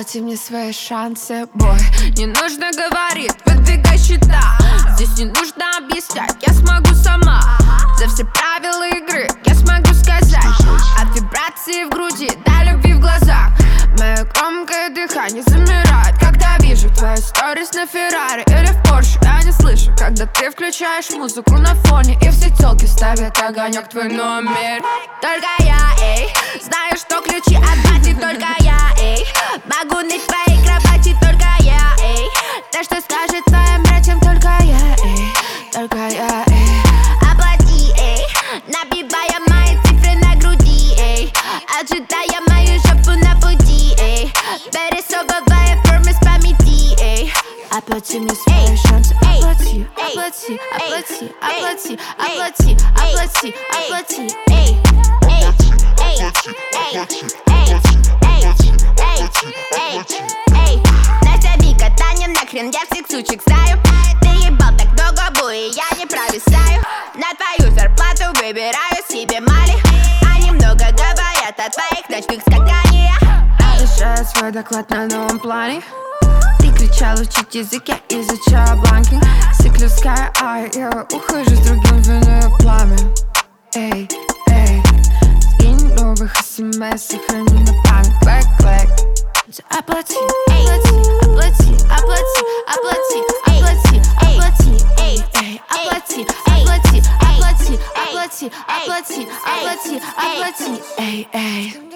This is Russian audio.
Оплати мне свои шансы, бой. Не нужно говорить, выдвигай счета. Здесь не нужно объяснять, я смогу сама. За все правила игры я смогу сказать. От вибрации в груди до любви в глазах. Мое громкое дыхание замирает, когда вижу твои сторис на Феррари или в Порше. Я не слышу, когда ты включаешь музыку на фоне, и все тёлки ставят огонек твой номер. Только я, эй, знаю, что ключи от бати только я, эй. Могу ныть в твоей кровати только я, эй. То, что скажет твоим братьям только я, эй. Только я, эй. Оплати, эй, набивая мои цифры на груди, эй. Ожидая мою жопу на пути, эй. Пересовывая формы с памяти, эй. Оплати мне свои шансы, оплати, оплати, оплати, оплати, оплати, оплати, оплати, эй. Настя, Вика, Таня, нахрен я всех сучек знаю. Ты ебал так много боя, я не провисаю. На твою зарплату выбираю себе мали. Они много говорят о твоих ночных скаканиях. Решаю свой доклад на новом плане. Ты кричал учить язык, я изучаю бланки. Сиклю скай, ай, я ухожу с другим виную пламя. Эй, эй, скинь новых смс, сохрани на память. Бэк-клэк. Оплати, оплати, оплати, оплати, оплати, оплати, оплати, эй, эй, оплати, оплати, оплати, оплати, оплати, оплати, оплати, эй, эй.